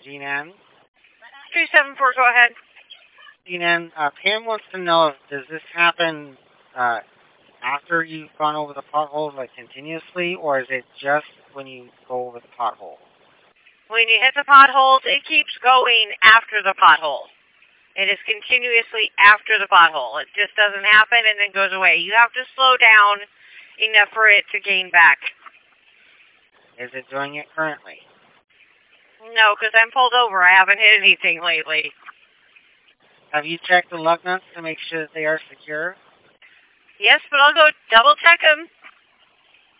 G-Nan. 374, go ahead. G-Nan, Pam wants to know, does this happen after you've gone over the pothole, like, continuously, or is it just when you go over the pothole? When you hit the potholes, it keeps going after the pothole. It is continuously after the pothole. It just doesn't happen and then goes away. You have to slow down enough for it to gain back. Is it doing it currently? No, because I'm pulled over. I haven't hit anything lately. Have you checked the lug nuts to make sure that they are secure? Yes, but I'll go double check them.